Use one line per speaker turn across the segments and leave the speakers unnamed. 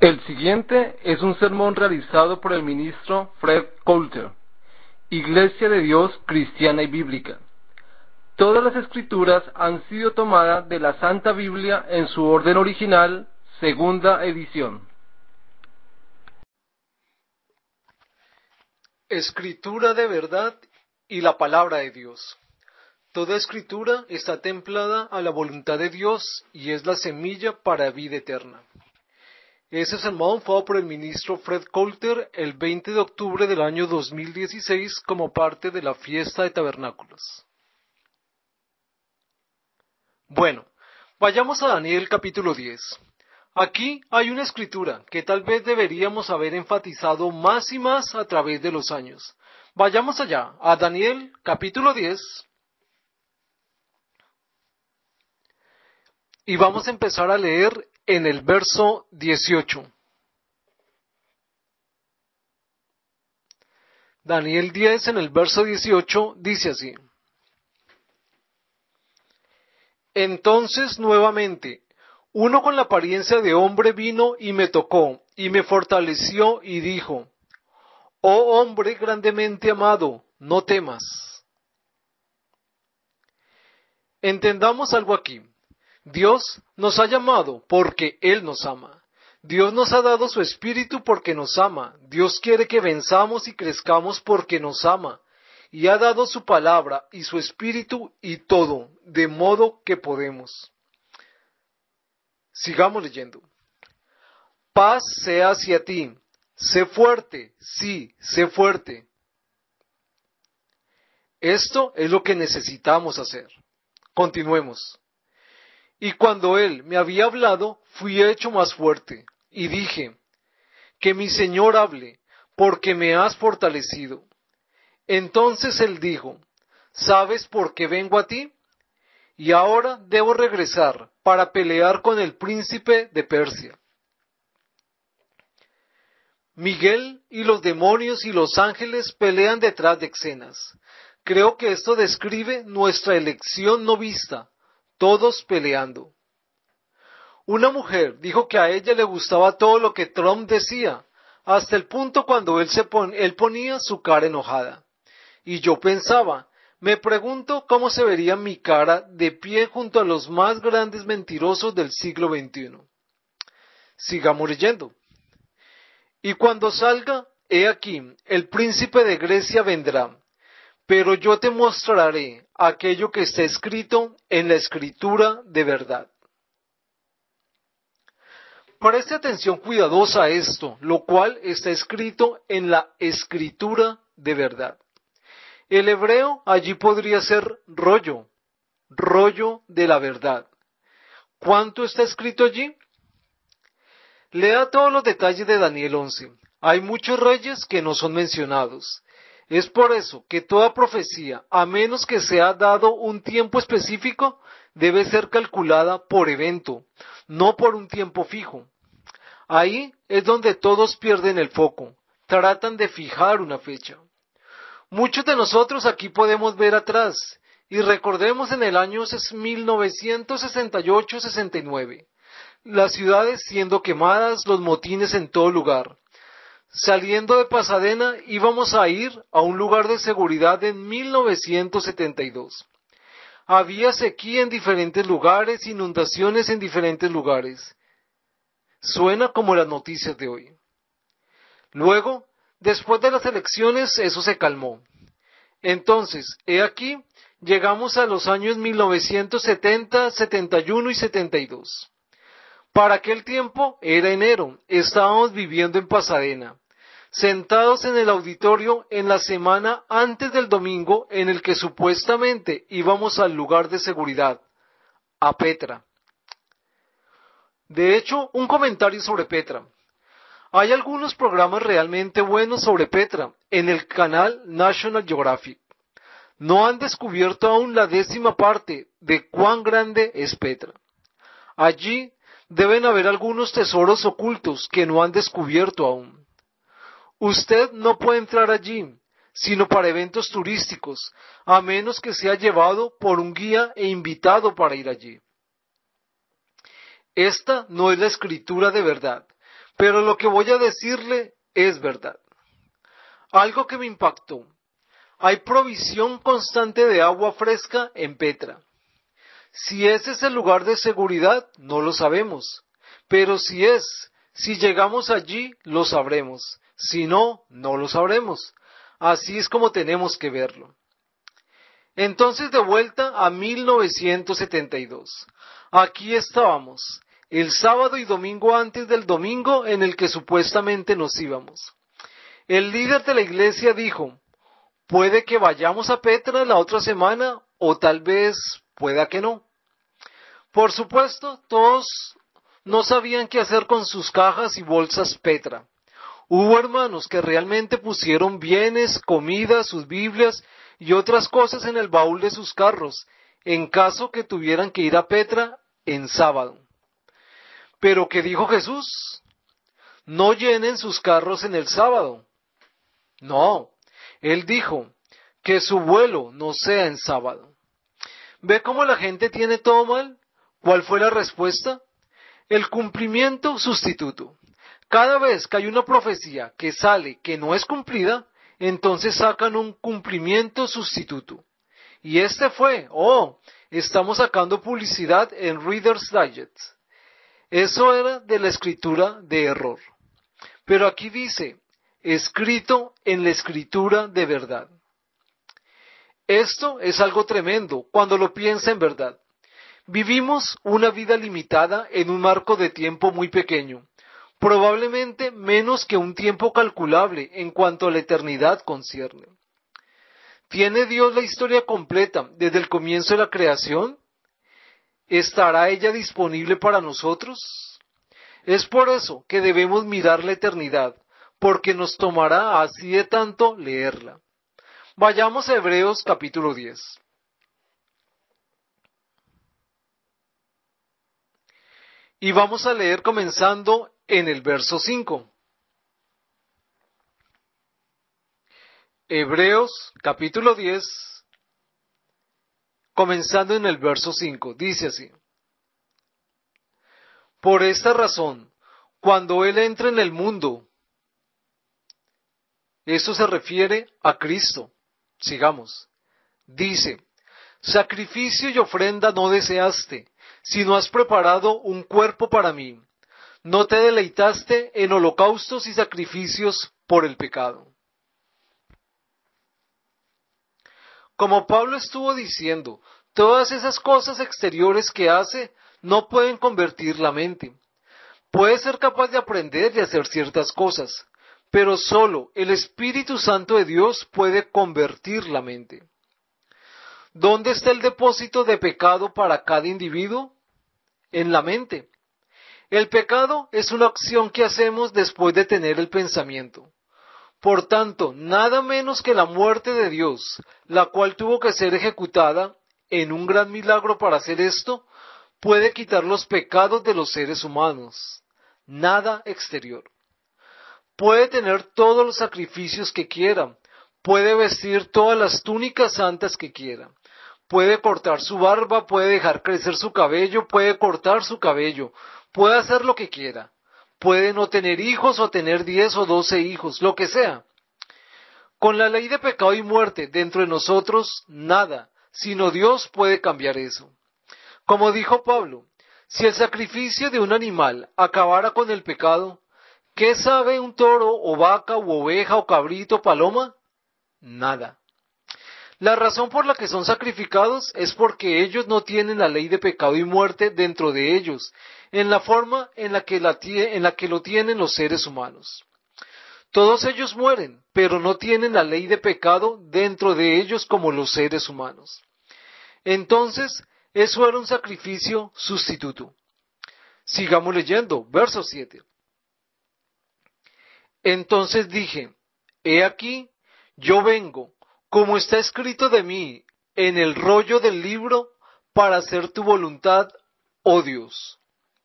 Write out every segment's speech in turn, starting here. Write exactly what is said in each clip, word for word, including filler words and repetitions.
El siguiente es un sermón realizado por el ministro Fred Coulter, Iglesia de Dios Cristiana y Bíblica. Todas las escrituras han sido tomadas de la Santa Biblia en su orden original, segunda edición.
Escritura de verdad y la palabra de Dios. Toda escritura está templada a la voluntad de Dios y es la semilla para vida eterna. Ese sermón fue por el ministro Fred Coulter el veinte de octubre del año dos mil dieciséis como parte de la fiesta de tabernáculos. Bueno, vayamos a Daniel capítulo diez. Aquí hay una escritura que tal vez deberíamos haber enfatizado más y más a través de los años. Vayamos allá, a Daniel capítulo diez. Y vamos a empezar a leer en el verso dieciocho. Daniel diez en el verso dieciocho dice así. Entonces nuevamente, uno con la apariencia de hombre vino y me tocó, y me fortaleció y dijo, oh hombre grandemente amado, no temas. Entendamos algo aquí. Dios nos ha llamado porque Él nos ama. Dios nos ha dado su espíritu porque nos ama. Dios quiere que venzamos y crezcamos porque nos ama. Y ha dado su palabra y su espíritu y todo, de modo que podemos. Sigamos leyendo. Paz sea hacia ti. Sé fuerte, sí, sé fuerte. Esto es lo que necesitamos hacer. Continuemos. Y cuando él me había hablado, fui hecho más fuerte, y dije, que mi Señor hable, porque me has fortalecido. Entonces él dijo, ¿sabes por qué vengo a ti? Y ahora debo regresar para pelear con el príncipe de Persia. Miguel y los demonios y los ángeles pelean detrás de escenas. Creo que esto describe nuestra elección no vista, todos peleando. Una mujer dijo que a ella le gustaba todo lo que Trump decía, hasta el punto cuando él, se pon- él ponía su cara enojada. Y yo pensaba, me pregunto cómo se vería mi cara de pie junto a los más grandes mentirosos del siglo veintiuno. Sigamos leyendo. Y cuando salga, he aquí, el príncipe de Grecia vendrá, pero yo te mostraré aquello que está escrito en la escritura de verdad. Preste atención cuidadosa a esto, lo cual está escrito en la escritura de verdad. El hebreo allí podría ser rollo, rollo de la verdad. ¿Cuánto está escrito allí? Lea todos los detalles de Daniel once. Hay muchos reyes que no son mencionados. Es por eso que toda profecía, a menos que sea dado un tiempo específico, debe ser calculada por evento, no por un tiempo fijo. Ahí es donde todos pierden el foco, tratan de fijar una fecha. Muchos de nosotros aquí podemos ver atrás, y recordemos en el año mil novecientos sesenta y ocho sesenta y nueve, las ciudades siendo quemadas, los motines en todo lugar. Saliendo de Pasadena íbamos a ir a un lugar de seguridad en mil novecientos setenta y dos. Había sequía en diferentes lugares, inundaciones en diferentes lugares. Suena como las noticias de hoy. Luego, después de las elecciones, eso se calmó. Entonces, he aquí, llegamos a los años mil novecientos setenta, setenta y uno y setenta y dos. Para aquel tiempo era enero, estábamos viviendo en Pasadena, sentados en el auditorio en la semana antes del domingo en el que supuestamente íbamos al lugar de seguridad, a Petra. De hecho, un comentario sobre Petra. Hay algunos programas realmente buenos sobre Petra en el canal National Geographic. No han descubierto aún la décima parte de cuán grande es Petra. Allí deben haber algunos tesoros ocultos que no han descubierto aún. Usted no puede entrar allí, sino para eventos turísticos, a menos que sea llevado por un guía e invitado para ir allí. Esta no es la escritura de verdad, pero lo que voy a decirle es verdad. Algo que me impactó. Hay provisión constante de agua fresca en Petra. Si ese es el lugar de seguridad, no lo sabemos. Pero si es, si llegamos allí, lo sabremos. Si no, no lo sabremos. Así es como tenemos que verlo. Entonces, de vuelta a mil novecientos setenta y dos. Aquí estábamos, el sábado y domingo antes del domingo en el que supuestamente nos íbamos. El líder de la iglesia dijo, puede que vayamos a Petra la otra semana o tal vez pueda que no. Por supuesto, todos no sabían qué hacer con sus cajas y bolsas Petra. Hubo hermanos que realmente pusieron bienes, comida, sus Biblias y otras cosas en el baúl de sus carros, en caso que tuvieran que ir a Petra en sábado. Pero ¿qué dijo Jesús? No llenen sus carros en el sábado. No, Él dijo que su vuelo no sea en sábado. ¿Ve cómo la gente tiene todo mal? ¿Cuál fue la respuesta? El cumplimiento sustituto. Cada vez que hay una profecía que sale que no es cumplida, entonces sacan un cumplimiento sustituto. Y este fue, oh, estamos sacando publicidad en Reader's Digest. Eso era de la escritura de error. Pero aquí dice, escrito en la escritura de verdad. Esto es algo tremendo cuando lo piensa en verdad. Vivimos una vida limitada en un marco de tiempo muy pequeño, probablemente menos que un tiempo calculable en cuanto a la eternidad concierne. ¿Tiene Dios la historia completa desde el comienzo de la creación? ¿Estará ella disponible para nosotros? Es por eso que debemos mirar la eternidad, porque nos tomará así de tanto leerla. Vayamos a Hebreos capítulo diez. Y vamos a leer comenzando en el verso cinco. Hebreos capítulo diez, comenzando en el verso cinco, dice así. Por esta razón, cuando Él entra en el mundo, esto se refiere a Cristo. Sigamos. Dice, sacrificio y ofrenda no deseaste, sino has preparado un cuerpo para mí. No te deleitaste en holocaustos y sacrificios por el pecado. Como Pablo estuvo diciendo, todas esas cosas exteriores que hace no pueden convertir la mente. Puede ser capaz de aprender y hacer ciertas cosas, pero solo el Espíritu Santo de Dios puede convertir la mente. ¿Dónde está el depósito de pecado para cada individuo? En la mente. El pecado es una acción que hacemos después de tener el pensamiento. Por tanto, nada menos que la muerte de Dios, la cual tuvo que ser ejecutada en un gran milagro para hacer esto, puede quitar los pecados de los seres humanos. Nada exterior. Puede tener todos los sacrificios que quiera, puede vestir todas las túnicas santas que quiera, puede cortar su barba, puede dejar crecer su cabello, puede cortar su cabello, puede hacer lo que quiera, puede no tener hijos o tener diez o doce hijos, lo que sea. Con la ley de pecado y muerte dentro de nosotros, nada, sino Dios puede cambiar eso. Como dijo Pablo, si el sacrificio de un animal acabara con el pecado, ¿qué sabe un toro o vaca o oveja o cabrito o paloma? Nada. La razón por la que son sacrificados es porque ellos no tienen la ley de pecado y muerte dentro de ellos, en la forma en la que, la en la que lo tienen los seres humanos. Todos ellos mueren, pero no tienen la ley de pecado dentro de ellos como los seres humanos. Entonces, eso era un sacrificio sustituto. Sigamos leyendo, verso siete. Entonces dije, he aquí, yo vengo, como está escrito de mí en el rollo del libro, para hacer tu voluntad, oh Dios.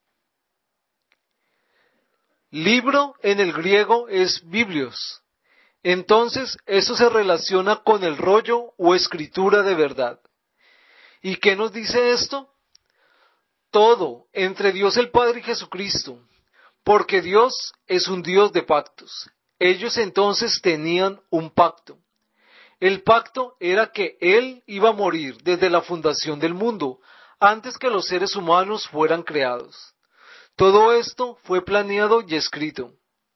Libro en el griego es biblios. Entonces, eso se relaciona con el rollo o escritura de verdad. ¿Y qué nos dice esto? Todo entre Dios el Padre y Jesucristo. porque Dios es un Dios de pactos. Ellos entonces tenían un pacto. El pacto era que Él iba a morir desde la fundación del mundo, antes que los seres humanos fueran creados. Todo esto fue planeado y escrito.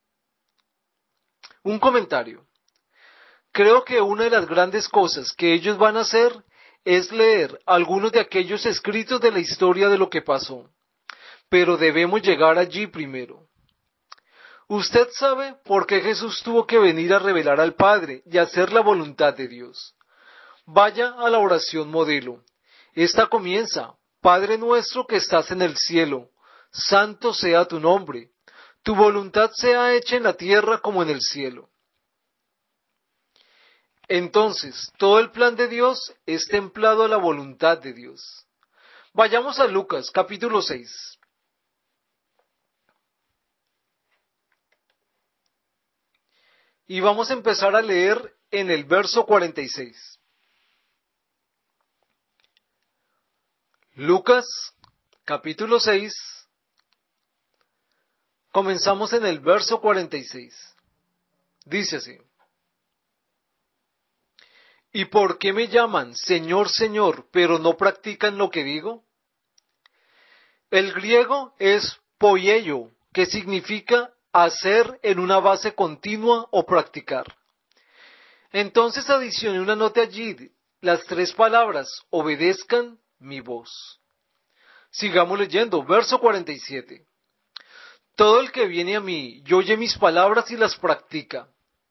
Un comentario. Creo que una de las grandes cosas que ellos van a hacer es leer algunos de aquellos escritos de la historia de lo que pasó. Pero debemos llegar allí primero. Usted sabe por qué Jesús tuvo que venir a revelar al Padre y hacer la voluntad de Dios. Vaya a la oración modelo. Esta comienza: Padre nuestro que estás en el cielo, santo sea tu nombre. Tu voluntad sea hecha en la tierra como en el cielo. Entonces, todo el plan de Dios es templado a la voluntad de Dios. Vayamos a Lucas, capítulo seis. Y vamos a empezar a leer en el verso cuarenta y seis. Lucas, capítulo seis. Comenzamos en el verso cuarenta y seis. Dice así: ¿Y por qué me llaman Señor, Señor, pero no practican lo que digo? El griego es poieo, que significa hacer en una base continua o practicar. Entonces adicioné una nota allí, las tres palabras: obedezcan mi voz. Sigamos leyendo, verso cuarenta y siete. Todo el que viene a mí y oye mis palabras y las practica.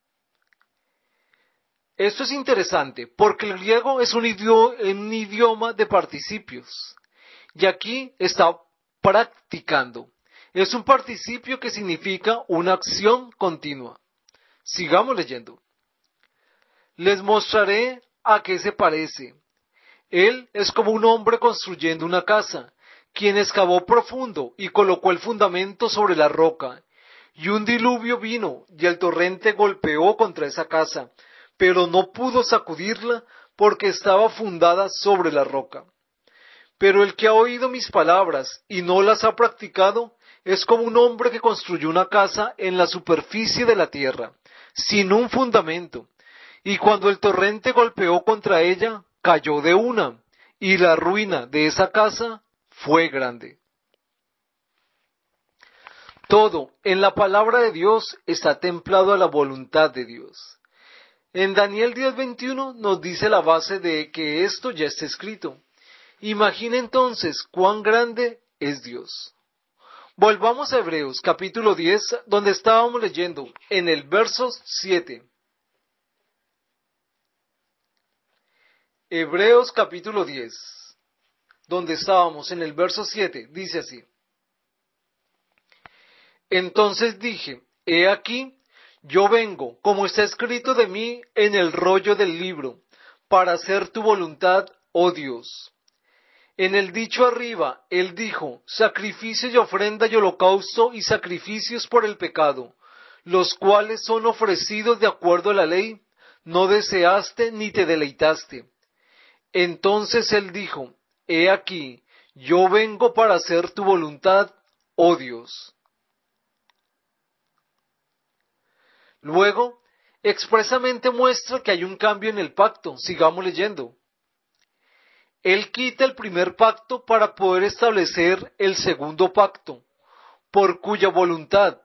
Esto es interesante porque el griego es un idioma, un idioma de participios. Y aquí está practicando. Es un participio que significa una acción continua. Sigamos leyendo. Les mostraré a qué se parece. Él es como un hombre construyendo una casa, quien excavó profundo y colocó el fundamento sobre la roca. Y un diluvio vino, y el torrente golpeó contra esa casa, pero no pudo sacudirla porque estaba fundada sobre la roca. Pero el que ha oído mis palabras y no las ha practicado, es como un hombre que construyó una casa en la superficie de la tierra, sin un fundamento. Y cuando el torrente golpeó contra ella, cayó de una, y la ruina de esa casa fue grande. Todo en la palabra de Dios está templado a la voluntad de Dios. En Daniel diez veintiuno nos dice la base de que esto ya está escrito. Imagina entonces cuán grande es Dios. Volvamos a Hebreos capítulo diez, donde estábamos leyendo en el verso siete. Hebreos capítulo diez, donde estábamos en el verso siete, dice así: Entonces dije, he aquí, yo vengo, como está escrito de mí en el rollo del libro, para hacer tu voluntad, oh Dios. En el dicho arriba, él dijo, sacrificio y ofrenda y holocausto y sacrificios por el pecado, los cuales son ofrecidos de acuerdo a la ley, no deseaste ni te deleitaste. Entonces él dijo, he aquí, yo vengo para hacer tu voluntad, oh Dios. Luego, expresamente muestra que hay un cambio en el pacto. Sigamos leyendo. Él quita el primer pacto para poder establecer el segundo pacto, por cuya voluntad,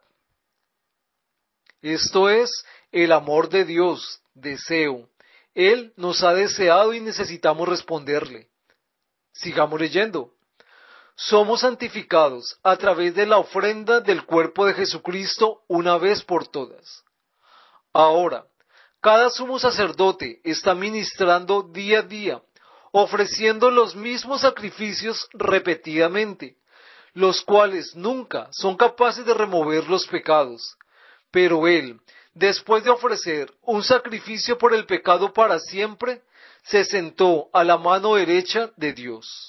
esto es, el amor de Dios, deseo, Él nos ha deseado y necesitamos responderle. Sigamos leyendo. Somos santificados a través de la ofrenda del cuerpo de Jesucristo una vez por todas. Ahora, cada sumo sacerdote está ministrando día a día, ofreciendo los mismos sacrificios repetidamente, los cuales nunca son capaces de remover los pecados. Pero Él, después de ofrecer un sacrificio por el pecado para siempre, se sentó a la mano derecha de Dios.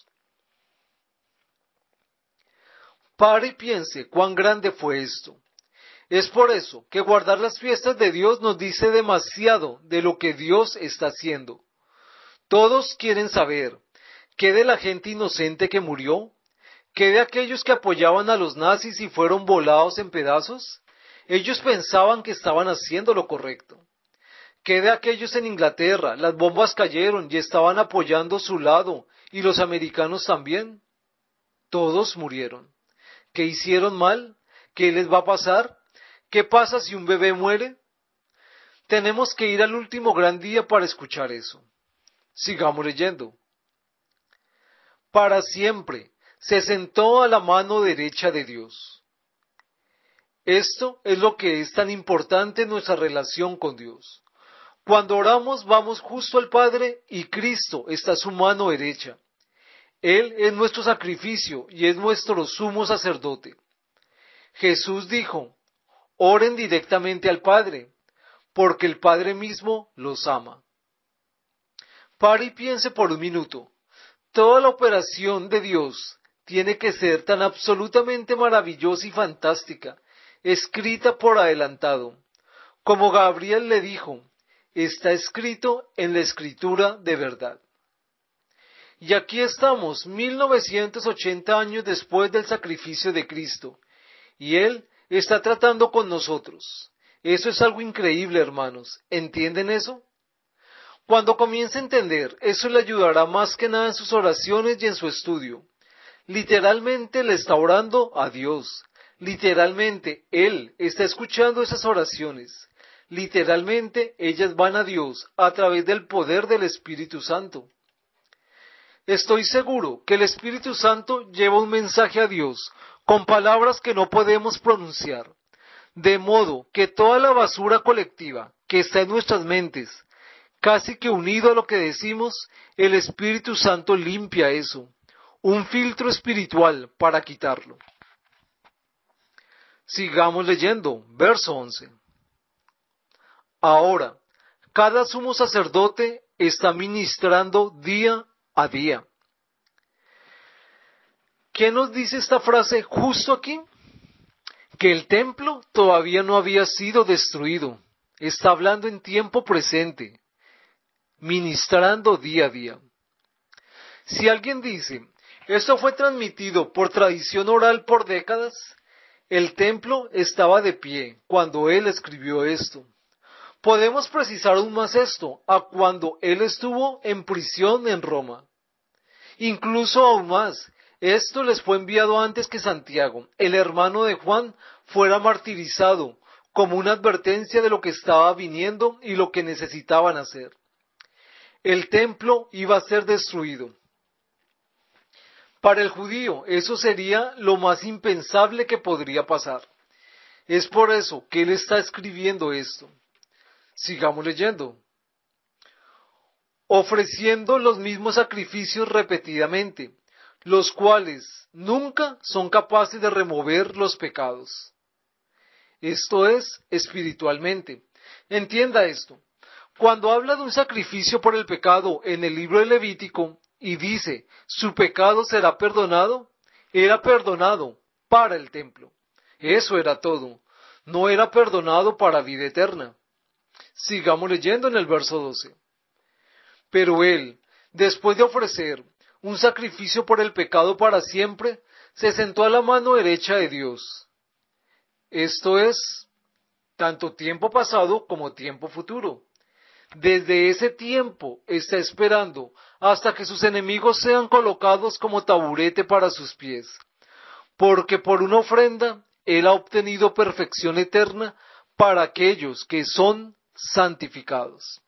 Pare y piense cuán grande fue esto. Es por eso que guardar las fiestas de Dios nos dice demasiado de lo que Dios está haciendo. Todos quieren saber, ¿qué de la gente inocente que murió? ¿Qué de aquellos que apoyaban a los nazis y fueron volados en pedazos? Ellos pensaban que estaban haciendo lo correcto. ¿Qué de aquellos en Inglaterra? Las bombas cayeron y estaban apoyando su lado, y los americanos también. Todos murieron. ¿Qué hicieron mal? ¿Qué les va a pasar? ¿Qué pasa si un bebé muere? Tenemos que ir al último gran día para escuchar eso. Sigamos leyendo. Para siempre se sentó a la mano derecha de Dios. Esto es lo que es tan importante en nuestra relación con Dios. Cuando oramos vamos justo al Padre y Cristo está a su mano derecha. Él es nuestro sacrificio y es nuestro sumo sacerdote. Jesús dijo, oren directamente al Padre, porque el Padre mismo los ama. Pare y piense por un minuto. Toda la operación de Dios tiene que ser tan absolutamente maravillosa y fantástica, escrita por adelantado. Como Gabriel le dijo, está escrito en la Escritura de verdad. Y aquí estamos, mil novecientos ochenta años después del sacrificio de Cristo, y Él está tratando con nosotros. Eso es algo increíble, hermanos. ¿Entienden eso? Cuando comience a entender, eso le ayudará más que nada en sus oraciones y en su estudio. Literalmente le está orando a Dios. Literalmente Él está escuchando esas oraciones. Literalmente ellas van a Dios a través del poder del Espíritu Santo. Estoy seguro que el Espíritu Santo lleva un mensaje a Dios con palabras que no podemos pronunciar. De modo que toda la basura colectiva que está en nuestras mentes, casi que unido a lo que decimos, el Espíritu Santo limpia eso, un filtro espiritual para quitarlo. Sigamos leyendo, verso once. Ahora, cada sumo sacerdote está ministrando día a día. ¿Qué nos dice esta frase justo aquí? Que el templo todavía no había sido destruido. Está hablando en tiempo presente. Ministrando día a día. Si alguien dice, esto fue transmitido por tradición oral por décadas, el templo estaba de pie cuando él escribió esto. Podemos precisar aún más esto, a cuando él estuvo en prisión en Roma. Incluso aún más, esto les fue enviado antes que Santiago, el hermano de Juan, fuera martirizado, como una advertencia de lo que estaba viniendo y lo que necesitaban hacer. El templo iba a ser destruido. Para el judío, eso sería lo más impensable que podría pasar. Es por eso que él está escribiendo esto. Sigamos leyendo. Ofreciendo los mismos sacrificios repetidamente, los cuales nunca son capaces de remover los pecados. Esto es espiritualmente. Entienda esto. Cuando habla de un sacrificio por el pecado en el libro de Levítico y dice, su pecado será perdonado, era perdonado para el templo. Eso era todo. No era perdonado para vida eterna. Sigamos leyendo en el verso doce. Pero él, después de ofrecer un sacrificio por el pecado para siempre, se sentó a la mano derecha de Dios. Esto es, tanto tiempo pasado como tiempo futuro. Desde ese tiempo está esperando hasta que sus enemigos sean colocados como taburete para sus pies, porque por una ofrenda él ha obtenido perfección eterna para aquellos que son santificados.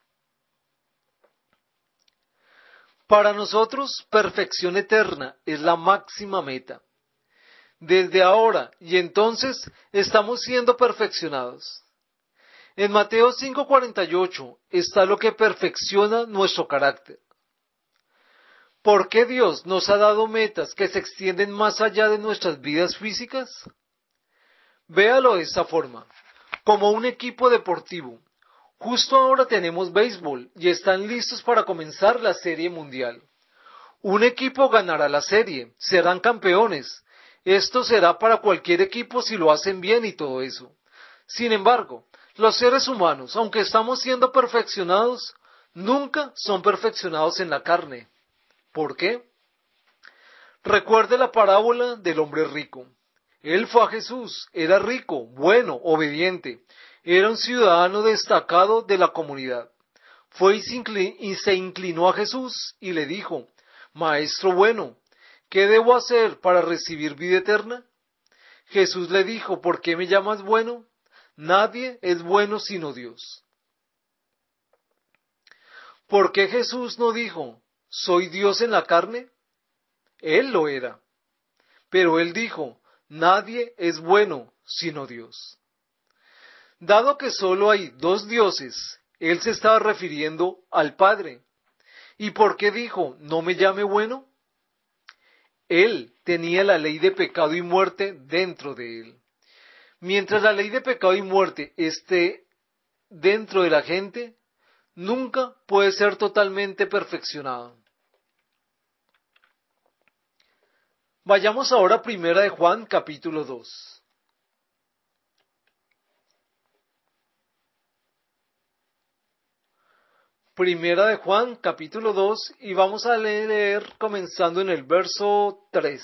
Para nosotros, perfección eterna es la máxima meta. Desde ahora y entonces estamos siendo perfeccionados. En Mateo cinco cuarenta y ocho está lo que perfecciona nuestro carácter. ¿Por qué Dios nos ha dado metas que se extienden más allá de nuestras vidas físicas? Véalo de esta forma, como un equipo deportivo. Justo ahora tenemos béisbol y están listos para comenzar la Serie Mundial. Un equipo ganará la serie, serán campeones. Esto será para cualquier equipo si lo hacen bien y todo eso. Sin embargo, los seres humanos, aunque estamos siendo perfeccionados, nunca son perfeccionados en la carne. ¿Por qué? Recuerde la parábola del hombre rico. Él fue a Jesús, era rico, bueno, obediente, era un ciudadano destacado de la comunidad. Fue y se, inclin- y se inclinó a Jesús y le dijo: Maestro bueno, ¿qué debo hacer para recibir vida eterna? Jesús le dijo: ¿por qué me llamas bueno? Nadie es bueno sino Dios. ¿Por qué Jesús no dijo: ¿soy Dios en la carne? Él lo era. Pero él dijo: nadie es bueno sino Dios. Dado que solo hay dos dioses, él se estaba refiriendo al Padre. ¿Y por qué dijo: no me llame bueno? Él tenía la ley de pecado y muerte dentro de él. Mientras la ley de pecado y muerte esté dentro de la gente, nunca puede ser totalmente perfeccionada. Vayamos ahora a Primera de Juan, capítulo dos. Primera de Juan, capítulo dos, y vamos a leer comenzando en el verso tres.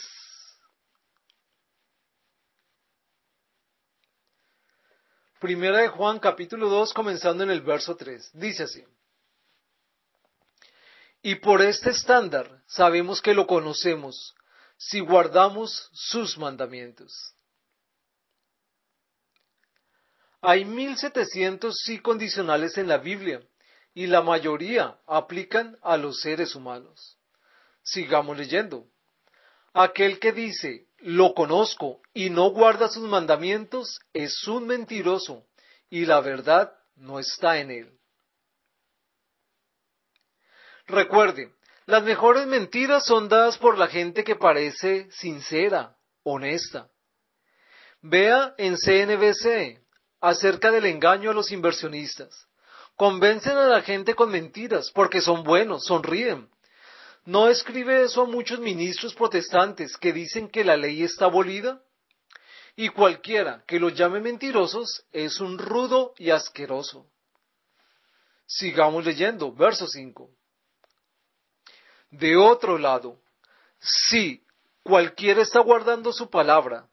Primera de Juan, capítulo dos, comenzando en el verso tres. Dice así: y por este estándar sabemos que lo conocemos, si guardamos sus mandamientos. Hay mil setecientos sí condicionales en la Biblia, y la mayoría aplican a los seres humanos. Sigamos leyendo. Aquel que dice: lo conozco, y no guarda sus mandamientos, es un mentiroso, y la verdad no está en él. Recuerde, las mejores mentiras son dadas por la gente que parece sincera, honesta. Vea en C N B C acerca del engaño a los inversionistas. Convencen a la gente con mentiras porque son buenos, sonríen. ¿No escribe eso a muchos ministros protestantes que dicen que la ley está abolida? Y cualquiera que los llame mentirosos es un rudo y asqueroso. Sigamos leyendo, verso cinco. De otro lado, si cualquiera está guardando su palabra,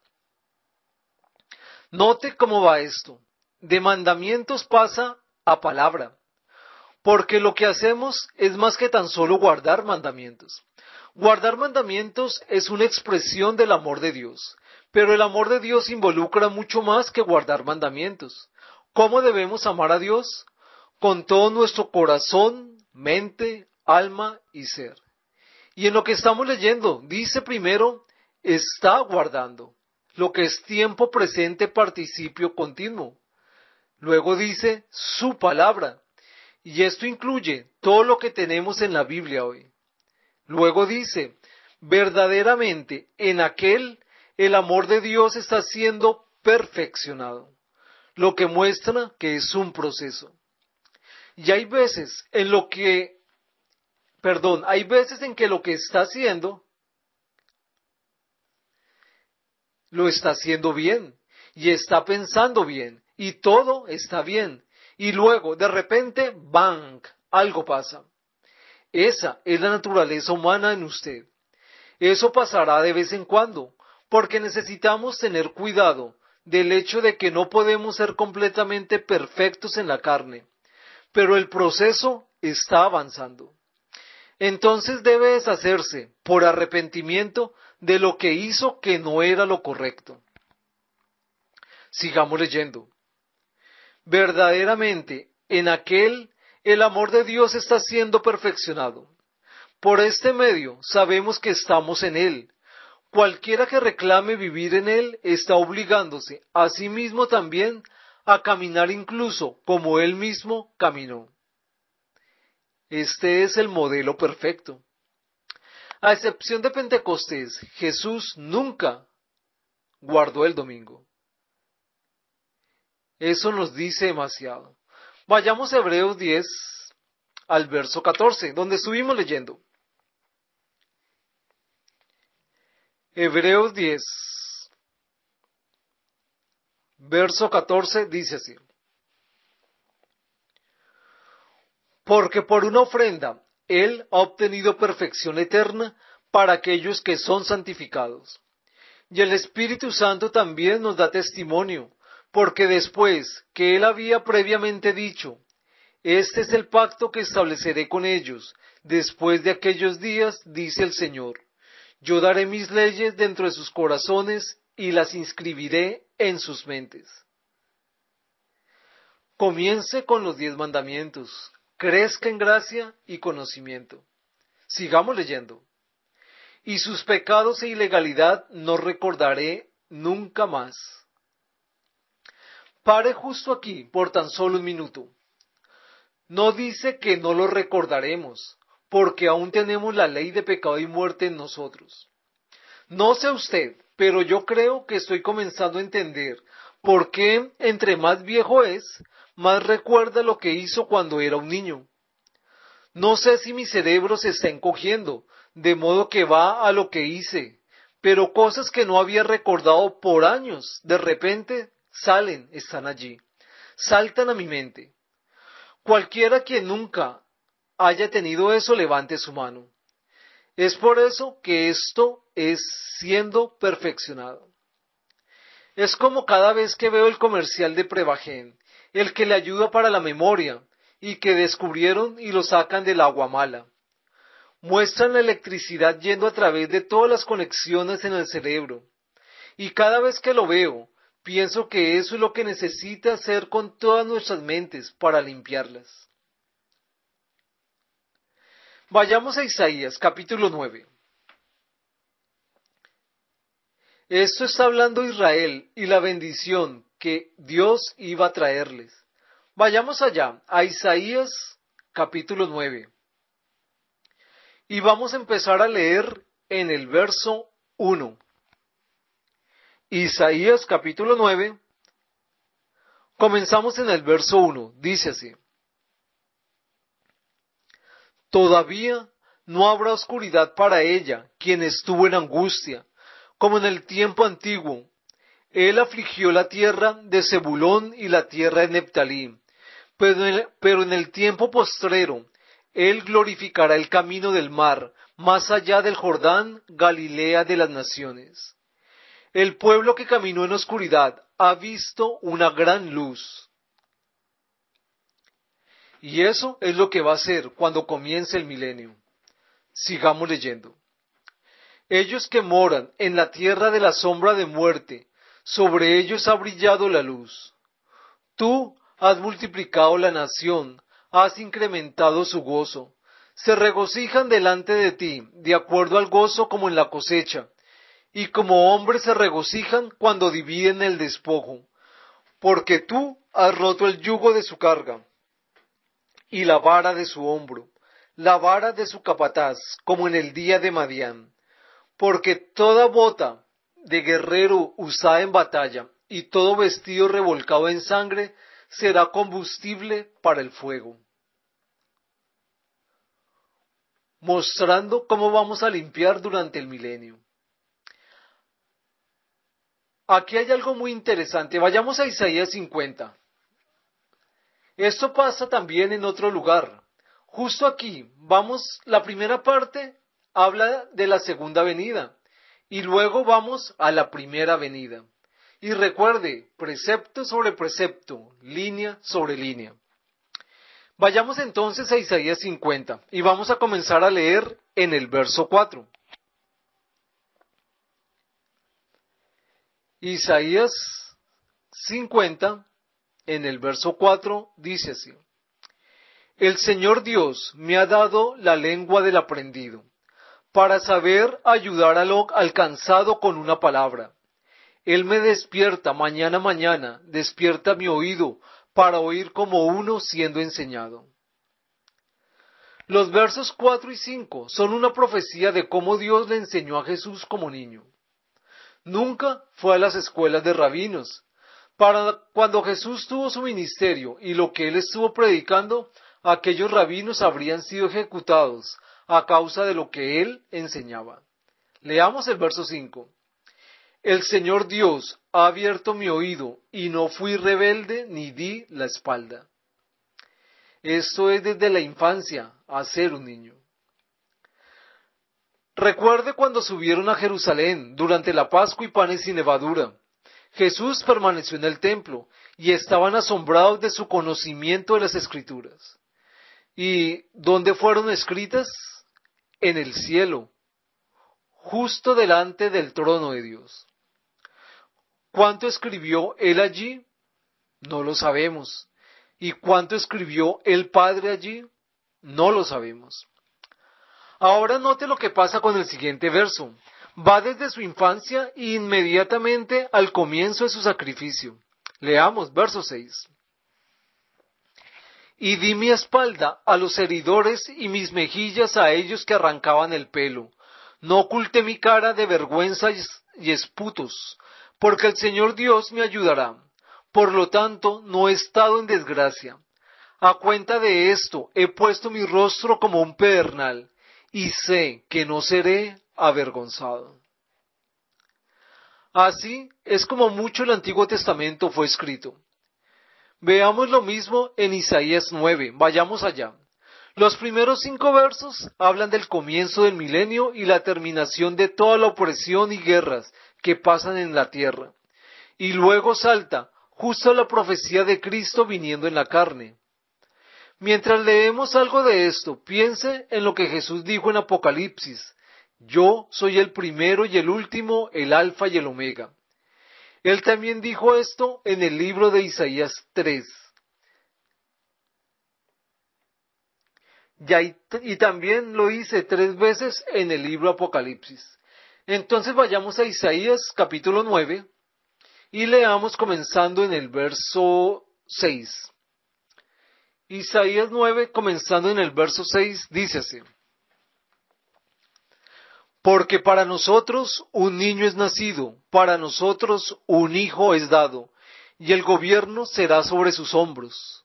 note cómo va esto. De mandamientos pasa a palabra, porque lo que hacemos es más que tan solo guardar mandamientos. Guardar mandamientos es una expresión del amor de Dios, pero el amor de Dios involucra mucho más que guardar mandamientos. ¿Cómo debemos amar a Dios? Con todo nuestro corazón, mente, alma y ser. Y en lo que estamos leyendo, dice primero: está guardando, lo que es tiempo presente participio continuo. Luego dice: su palabra, y esto incluye todo lo que tenemos en la Biblia hoy. Luego dice: verdaderamente en aquel el amor de Dios está siendo perfeccionado, lo que muestra que es un proceso. Y hay veces en lo que Perdón, hay veces en que lo que está haciendo, lo está haciendo bien, y está pensando bien, y todo está bien, y luego, de repente, ¡bang!, algo pasa. Esa es la naturaleza humana en usted. Eso pasará de vez en cuando, porque necesitamos tener cuidado del hecho de que no podemos ser completamente perfectos en la carne, pero el proceso está avanzando. Entonces debe deshacerse, por arrepentimiento, de lo que hizo que no era lo correcto. Sigamos leyendo. Verdaderamente, en aquel el amor de Dios está siendo perfeccionado. Por este medio sabemos que estamos en él. Cualquiera que reclame vivir en él está obligándose a sí mismo también a caminar incluso como él mismo caminó. Este es el modelo perfecto. A excepción de Pentecostés, Jesús nunca guardó el domingo. Eso nos dice demasiado. Vayamos a Hebreos diez al verso catorce, donde estuvimos leyendo. Hebreos diez, verso catorce, dice así: porque por una ofrenda Él ha obtenido perfección eterna para aquellos que son santificados. Y el Espíritu Santo también nos da testimonio, porque después que Él había previamente dicho, este es el pacto que estableceré con ellos, después de aquellos días, dice el Señor, yo daré mis leyes dentro de sus corazones y las inscribiré en sus mentes. Comience con los diez mandamientos, crezca en gracia y conocimiento. Sigamos leyendo. Y sus pecados e ilegalidad no recordaré nunca más. Pare justo aquí por tan solo un minuto. No dice que no lo recordaremos, porque aún tenemos la ley de pecado y muerte en nosotros. No sé usted, pero yo creo que estoy comenzando a entender por qué entre más viejo es, más recuerda lo que hizo cuando era un niño. No sé si mi cerebro se está encogiendo, de modo que va a lo que hice, pero cosas que no había recordado por años, de repente salen, están allí, saltan a mi mente. Cualquiera que nunca haya tenido eso, levante su mano. Es por eso que esto es siendo perfeccionado. Es como cada vez que veo el comercial de Prevagen, el que le ayuda para la memoria, y que descubrieron y lo sacan del agua mala. Muestran la electricidad yendo a través de todas las conexiones en el cerebro. Y cada vez que lo veo, pienso que eso es lo que necesita hacer con todas nuestras mentes para limpiarlas. Vayamos a Isaías capítulo nueve. Esto está hablando Israel y la bendición que Dios iba a traerles. Vayamos allá, a Isaías capítulo nueve. Y vamos a empezar a leer en el verso uno. Isaías capítulo nueve. Comenzamos en el verso uno. Dice así. Todavía no habrá oscuridad para ella, quien estuvo en angustia, como en el tiempo antiguo. Él afligió la tierra de Zebulón y la tierra de Neftalí, pero en, el, pero en el tiempo postrero, Él glorificará el camino del mar, más allá del Jordán, Galilea de las naciones. El pueblo que caminó en oscuridad ha visto una gran luz. Y eso es lo que va a ser cuando comience el milenio. Sigamos leyendo. Ellos que moran en la tierra de la sombra de muerte, sobre ellos ha brillado la luz. Tú has multiplicado la nación, has incrementado su gozo. Se regocijan delante de ti, de acuerdo al gozo como en la cosecha, y como hombres se regocijan cuando dividen el despojo, porque tú has roto el yugo de su carga, y la vara de su hombro, la vara de su capataz, como en el día de Madián. Porque toda bota de guerrero usada en batalla y todo vestido revolcado en sangre será combustible para el fuego. Mostrando cómo vamos a limpiar durante el milenio. Aquí hay algo muy interesante. Vayamos a Isaías cincuenta. Esto pasa también en otro lugar. Justo aquí, vamos, la primera parte habla de la segunda venida y luego vamos a la primera venida. Y recuerde, precepto sobre precepto, línea sobre línea. Vayamos entonces a Isaías cincuenta y vamos a comenzar a leer en el verso cuatro. Isaías cincuenta, en el verso cuatro, dice así. El Señor Dios me ha dado la lengua del aprendido, para saber ayudar al alcanzado con una palabra. Él me despierta mañana a mañana, despierta mi oído, para oír como uno siendo enseñado. Los versos cuatro y cinco son una profecía de cómo Dios le enseñó a Jesús como niño. Nunca fue a las escuelas de rabinos. Para cuando Jesús tuvo su ministerio y lo que él estuvo predicando, aquellos rabinos habrían sido ejecutados a causa de lo que él enseñaba. Leamos el verso cinco. El Señor Dios ha abierto mi oído y no fui rebelde ni di la espalda. Esto es desde la infancia a ser un niño. Recuerde cuando subieron a Jerusalén durante la Pascua y panes sin levadura. Jesús permaneció en el templo y estaban asombrados de su conocimiento de las Escrituras. ¿Y dónde fueron escritas? En el cielo, justo delante del trono de Dios. ¿Cuánto escribió él allí? No lo sabemos. ¿Y cuánto escribió el Padre allí? No lo sabemos. Ahora note lo que pasa con el siguiente verso. Va desde su infancia e inmediatamente al comienzo de su sacrificio. Leamos, verso seis. Y di mi espalda a los heridores y mis mejillas a ellos que arrancaban el pelo. No oculté mi cara de vergüenza y esputos, porque el Señor Dios me ayudará. Por lo tanto, no he estado en desgracia. A cuenta de esto, he puesto mi rostro como un pedernal, y sé que no seré avergonzado. Así es como mucho el Antiguo Testamento fue escrito. Veamos lo mismo en Isaías nueve, vayamos allá. Los primeros cinco versos hablan del comienzo del milenio y la terminación de toda la opresión y guerras que pasan en la tierra. Y luego salta justo la profecía de Cristo viniendo en la carne. Mientras leemos algo de esto, piense en lo que Jesús dijo en Apocalipsis. Yo soy el primero y el último, el alfa y el omega. Él también dijo esto en el libro de Isaías tres. Y, ahí, y también lo hice tres veces en el libro Apocalipsis. Entonces vayamos a Isaías capítulo nueve y leamos comenzando en el verso seis. Isaías nueve, comenzando en el verso seis, dice así. Porque para nosotros un niño es nacido, para nosotros un hijo es dado, y el gobierno será sobre sus hombros.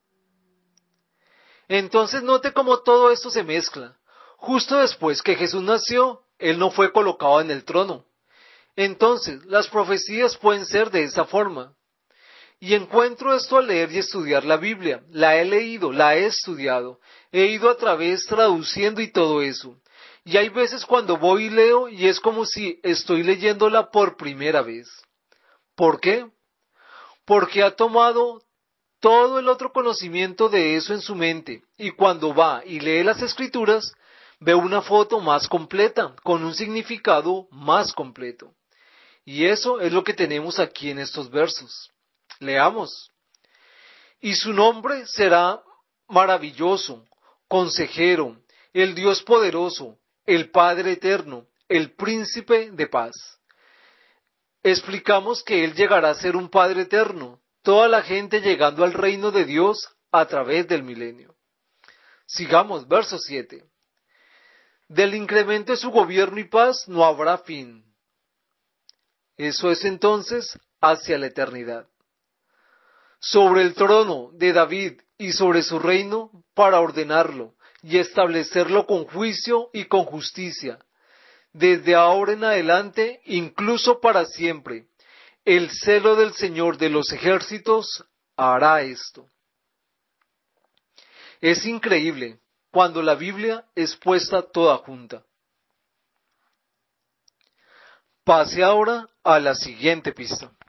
Entonces note cómo todo esto se mezcla. Justo después que Jesús nació, Él no fue colocado en el trono. Entonces, las profecías pueden ser de esa forma. Y encuentro esto al leer y estudiar la Biblia. La he leído, la he estudiado. He ido a través traduciendo y todo eso. Y hay veces cuando voy y leo y es como si estoy leyéndola por primera vez. ¿Por qué? Porque ha tomado todo el otro conocimiento de eso en su mente y cuando va y lee las Escrituras ve una foto más completa, con un significado más completo. Y eso es lo que tenemos aquí en estos versos. Leamos. Y su nombre será maravilloso, consejero, el Dios poderoso, el Padre eterno, el príncipe de paz. Explicamos que Él llegará a ser un Padre eterno, toda la gente llegando al reino de Dios a través del milenio. Sigamos, verso siete. Del incremento de su gobierno y paz no habrá fin. Eso es entonces hacia la eternidad. Sobre el trono de David y sobre su reino para ordenarlo y establecerlo con juicio y con justicia, desde ahora en adelante, incluso para siempre. El celo del Señor de los ejércitos hará esto. Es increíble cuando la Biblia es puesta toda junta. Pase ahora a la siguiente pista.